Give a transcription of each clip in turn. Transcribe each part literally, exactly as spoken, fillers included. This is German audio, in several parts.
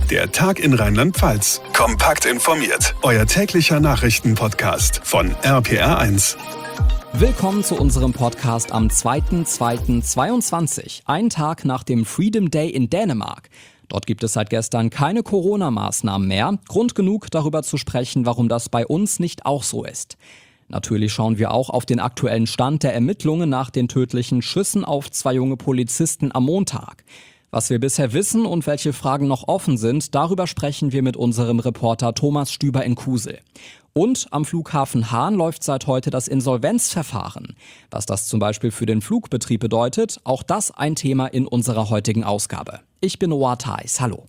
Der Tag in Rheinland-Pfalz. Kompakt informiert. Euer täglicher Nachrichtenpodcast von R P R eins. Willkommen zu unserem Podcast am zweiten zweiten zweiundzwanzig, ein Tag nach dem Freedom Day in Dänemark. Dort gibt es seit gestern keine Corona-Maßnahmen mehr. Grund genug, darüber zu sprechen, warum das bei uns nicht auch so ist. Natürlich schauen wir auch auf den aktuellen Stand der Ermittlungen nach den tödlichen Schüssen auf zwei junge Polizisten am Montag. Was wir bisher wissen und welche Fragen noch offen sind, darüber sprechen wir mit unserem Reporter Thomas Stüber in Kusel. Und am Flughafen Hahn läuft seit heute das Insolvenzverfahren. Was das zum Beispiel für den Flugbetrieb bedeutet, auch das ein Thema in unserer heutigen Ausgabe. Ich bin Noah Theis, hallo.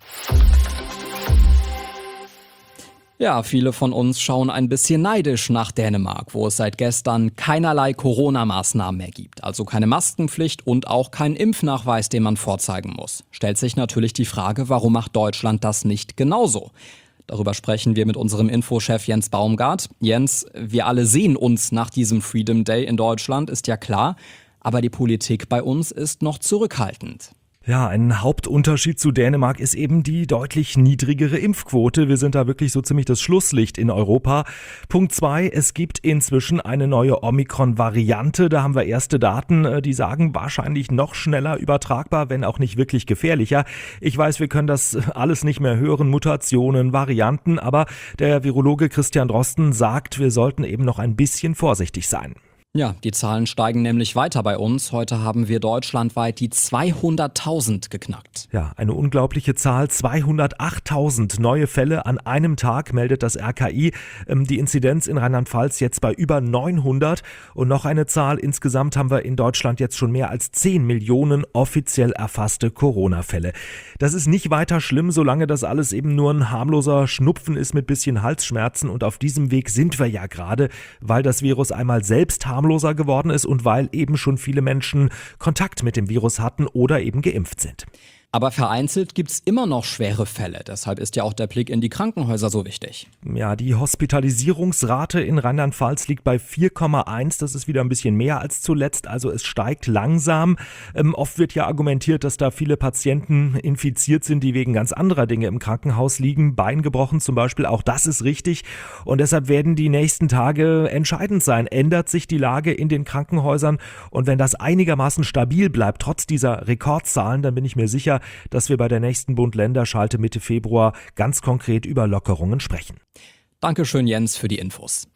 Ja, viele von uns schauen ein bisschen neidisch nach Dänemark, wo es seit gestern keinerlei Corona-Maßnahmen mehr gibt. Also keine Maskenpflicht und auch keinen Impfnachweis, den man vorzeigen muss. Stellt sich natürlich die Frage, warum macht Deutschland das nicht genauso? Darüber sprechen wir mit unserem Infochef Jens Baumgart. Jens, wir alle sehen uns nach diesem Freedom Day in Deutschland, ist ja klar. Aber die Politik bei uns ist noch zurückhaltend. Ja, ein Hauptunterschied zu Dänemark ist eben die deutlich niedrigere Impfquote. Wir sind da wirklich so ziemlich das Schlusslicht in Europa. Punkt zwei, es gibt inzwischen eine neue Omikron-Variante. Da haben wir erste Daten, die sagen, wahrscheinlich noch schneller übertragbar, wenn auch nicht wirklich gefährlicher. Ich weiß, wir können das alles nicht mehr hören, Mutationen, Varianten, aber der Virologe Christian Drosten sagt, wir sollten eben noch ein bisschen vorsichtig sein. Ja, die Zahlen steigen nämlich weiter bei uns. Heute haben wir deutschlandweit die zweihunderttausend geknackt. Ja, eine unglaubliche Zahl. zweihundertachttausend neue Fälle an einem Tag, meldet das R K I. Die Inzidenz in Rheinland-Pfalz jetzt bei über neunhundert. Und noch eine Zahl. Insgesamt haben wir in Deutschland jetzt schon mehr als zehn Millionen offiziell erfasste Corona-Fälle. Das ist nicht weiter schlimm, solange das alles eben nur ein harmloser Schnupfen ist mit bisschen Halsschmerzen. Und auf diesem Weg sind wir ja gerade, weil das Virus einmal selbst harmlos geworden ist und weil eben schon viele Menschen Kontakt mit dem Virus hatten oder eben geimpft sind. Aber vereinzelt gibt's immer noch schwere Fälle. Deshalb ist ja auch der Blick in die Krankenhäuser so wichtig. Ja, die Hospitalisierungsrate in Rheinland-Pfalz liegt bei vier Komma eins. Das ist wieder ein bisschen mehr als zuletzt. Also es steigt langsam. Ähm, oft wird ja argumentiert, dass da viele Patienten infiziert sind, die wegen ganz anderer Dinge im Krankenhaus liegen. Bein gebrochen zum Beispiel. Auch das ist richtig. Und deshalb werden die nächsten Tage entscheidend sein. Ändert sich die Lage in den Krankenhäusern? Und wenn das einigermaßen stabil bleibt, trotz dieser Rekordzahlen, dann bin ich mir sicher, dass wir bei der nächsten Bund-Länder-Schalte Mitte Februar ganz konkret über Lockerungen sprechen. Dankeschön, Jens, für die Infos.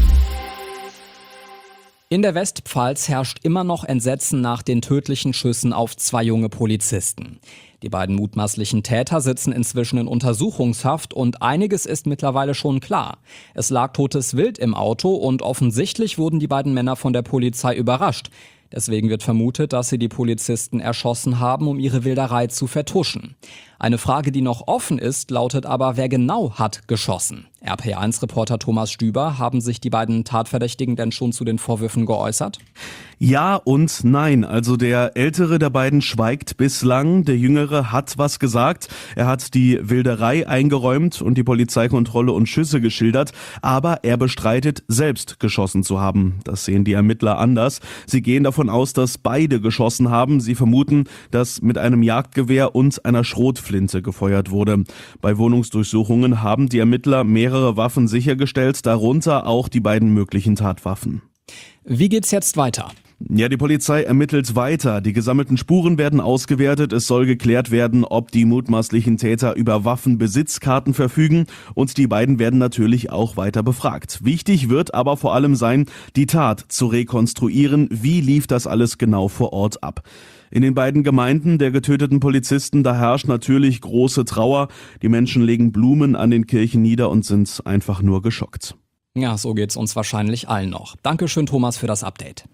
In der Westpfalz herrscht immer noch Entsetzen nach den tödlichen Schüssen auf zwei junge Polizisten. Die beiden mutmaßlichen Täter sitzen inzwischen in Untersuchungshaft und einiges ist mittlerweile schon klar. Es lag totes Wild im Auto und offensichtlich wurden die beiden Männer von der Polizei überrascht. Deswegen wird vermutet, dass sie die Polizisten erschossen haben, um ihre Wilderei zu vertuschen. Eine Frage, die noch offen ist, lautet aber, wer genau hat geschossen? R P R eins Reporter Thomas Stüber, haben sich die beiden Tatverdächtigen denn schon zu den Vorwürfen geäußert? Ja und nein. Also der Ältere der beiden schweigt bislang, der Jüngere hat was gesagt. Er hat die Wilderei eingeräumt und die Polizeikontrolle und Schüsse geschildert, aber er bestreitet, selbst geschossen zu haben. Das sehen die Ermittler anders. Sie gehen davon aus, dass beide geschossen haben. Sie vermuten, dass mit einem Jagdgewehr und einer Schrotflinte gefeuert wurde. Bei Wohnungsdurchsuchungen haben die Ermittler mehrere Waffen sichergestellt, darunter auch die beiden möglichen Tatwaffen. Wie geht's jetzt weiter? Ja, die Polizei ermittelt weiter. Die gesammelten Spuren werden ausgewertet. Es soll geklärt werden, ob die mutmaßlichen Täter über Waffenbesitzkarten verfügen. Und die beiden werden natürlich auch weiter befragt. Wichtig wird aber vor allem sein, die Tat zu rekonstruieren. Wie lief das alles genau vor Ort ab? In den beiden Gemeinden der getöteten Polizisten, da herrscht natürlich große Trauer. Die Menschen legen Blumen an den Kirchen nieder und sind einfach nur geschockt. Ja, so geht's uns wahrscheinlich allen noch. Dankeschön, Thomas, für das Update.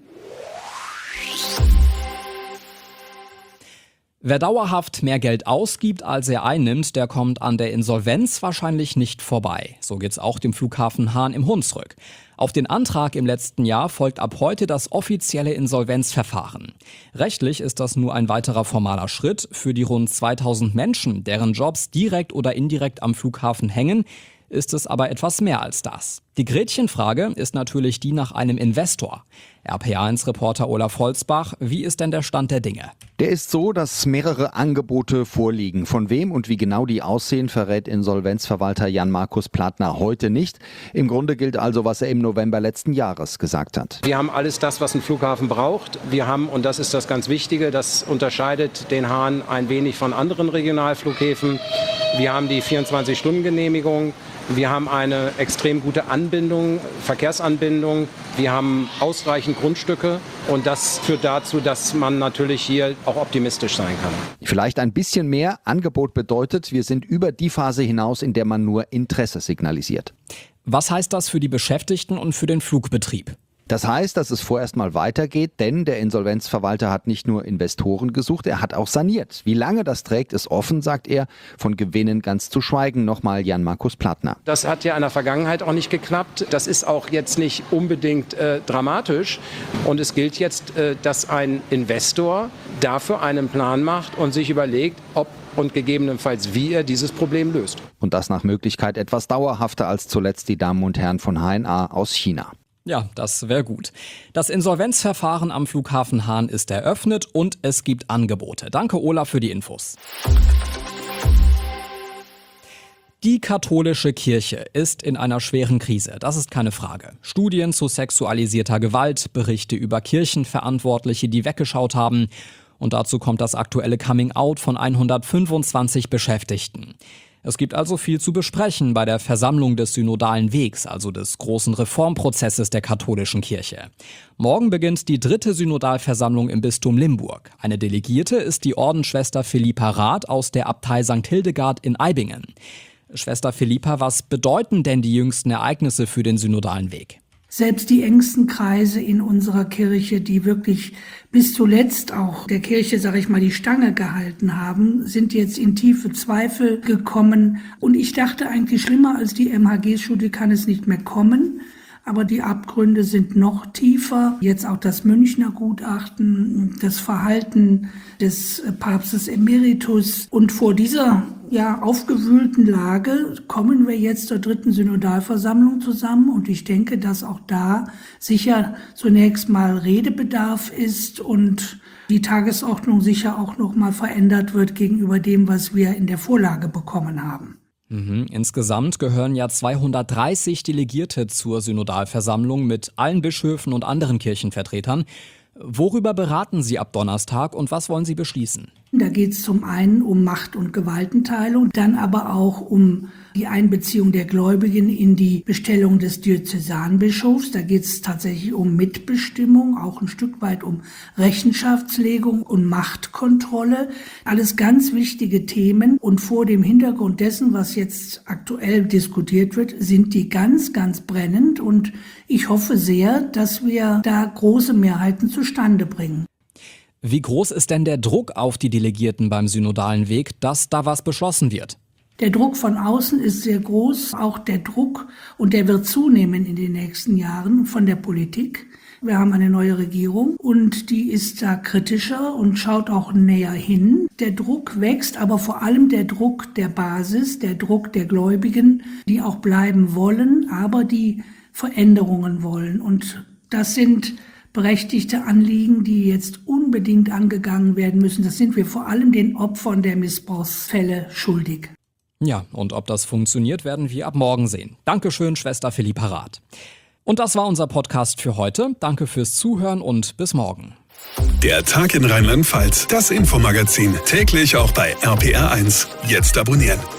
Wer dauerhaft mehr Geld ausgibt, als er einnimmt, der kommt an der Insolvenz wahrscheinlich nicht vorbei. So geht's auch dem Flughafen Hahn im Hunsrück. Auf den Antrag im letzten Jahr folgt ab heute das offizielle Insolvenzverfahren. Rechtlich ist das nur ein weiterer formaler Schritt. Für die rund zweitausend Menschen, deren Jobs direkt oder indirekt am Flughafen hängen, ist es aber etwas mehr als das. Die Gretchenfrage ist natürlich die nach einem Investor. R P A eins Reporter Olaf Holzbach, wie ist denn der Stand der Dinge? Der ist so, dass mehrere Angebote vorliegen. Von wem und wie genau die aussehen, verrät Insolvenzverwalter Jan-Markus Plattner heute nicht. Im Grunde gilt also, was er im November letzten Jahres gesagt hat. Wir haben alles das, was ein Flughafen braucht. Wir haben, und das ist das ganz Wichtige, das unterscheidet den Hahn ein wenig von anderen Regionalflughäfen. Wir haben die vierundzwanzig-Stunden-Genehmigung. Wir haben eine extrem gute Anbindung, Verkehrsanbindung. Wir haben ausreichend Grundstücke und das führt dazu, dass man natürlich hier auch optimistisch sein kann. Vielleicht ein bisschen mehr. Angebot bedeutet, wir sind über die Phase hinaus, in der man nur Interesse signalisiert. Was heißt das für die Beschäftigten und für den Flugbetrieb? Das heißt, dass es vorerst mal weitergeht, denn der Insolvenzverwalter hat nicht nur Investoren gesucht, er hat auch saniert. Wie lange das trägt, ist offen, sagt er, von Gewinnen ganz zu schweigen. Nochmal Jan-Markus Plattner. Das hat ja in der Vergangenheit auch nicht geklappt. Das ist auch jetzt nicht unbedingt äh, dramatisch. Und es gilt jetzt, äh, dass ein Investor dafür einen Plan macht und sich überlegt, ob und gegebenenfalls wie er dieses Problem löst. Und das nach Möglichkeit etwas dauerhafter als zuletzt die Damen und Herren von H N A aus China. Ja, das wäre gut. Das Insolvenzverfahren am Flughafen Hahn ist eröffnet und es gibt Angebote. Danke, Olaf, für die Infos. Die katholische Kirche ist in einer schweren Krise, das ist keine Frage. Studien zu sexualisierter Gewalt, Berichte über Kirchenverantwortliche, die weggeschaut haben. Und dazu kommt das aktuelle Coming-out von hundertfünfundzwanzig Beschäftigten. Es gibt also viel zu besprechen bei der Versammlung des Synodalen Wegs, also des großen Reformprozesses der katholischen Kirche. Morgen beginnt die dritte Synodalversammlung im Bistum Limburg. Eine Delegierte ist die Ordensschwester Philippa Rath aus der Abtei Sankt Hildegard in Eibingen. Schwester Philippa, was bedeuten denn die jüngsten Ereignisse für den Synodalen Weg? Selbst die engsten Kreise in unserer Kirche, die wirklich bis zuletzt auch der Kirche, sag ich mal, die Stange gehalten haben, sind jetzt in tiefe Zweifel gekommen. Und ich dachte eigentlich, schlimmer als die M H G-Studie kann es nicht mehr kommen. Aber die Abgründe sind noch tiefer. Jetzt auch das Münchner Gutachten, das Verhalten des Papstes Emeritus. Und vor dieser ja, aufgewühlten Lage kommen wir jetzt zur dritten Synodalversammlung zusammen. Und ich denke, dass auch da sicher zunächst mal Redebedarf ist und die Tagesordnung sicher auch noch mal verändert wird gegenüber dem, was wir in der Vorlage bekommen haben. Mhm. Insgesamt gehören ja zweihundertdreißig Delegierte zur Synodalversammlung mit allen Bischöfen und anderen Kirchenvertretern. Worüber beraten Sie ab Donnerstag und was wollen Sie beschließen? Da geht es zum einen um Macht- und Gewaltenteilung, dann aber auch um die Einbeziehung der Gläubigen in die Bestellung des Diözesanbischofs. Da geht es tatsächlich um Mitbestimmung, auch ein Stück weit um Rechenschaftslegung und Machtkontrolle. Alles ganz wichtige Themen. Und vor dem Hintergrund dessen, was jetzt aktuell diskutiert wird, sind die ganz, ganz brennend. Und ich hoffe sehr, dass wir da große Mehrheiten zustande bringen. Wie groß ist denn der Druck auf die Delegierten beim Synodalen Weg, dass da was beschlossen wird? Der Druck von außen ist sehr groß, auch der Druck, und der wird zunehmen in den nächsten Jahren von der Politik. Wir haben eine neue Regierung und die ist da kritischer und schaut auch näher hin. Der Druck wächst, aber vor allem der Druck der Basis, der Druck der Gläubigen, die auch bleiben wollen, aber die Veränderungen wollen. Und das sind berechtigte Anliegen, die jetzt unbedingt angegangen werden müssen. Das sind wir vor allem den Opfern der Missbrauchsfälle schuldig. Ja, und ob das funktioniert, werden wir ab morgen sehen. Dankeschön, Schwester Philippa Rath. Und das war unser Podcast für heute. Danke fürs Zuhören und bis morgen. Der Tag in Rheinland-Pfalz, das Infomagazin, täglich auch bei R P R eins. Jetzt abonnieren.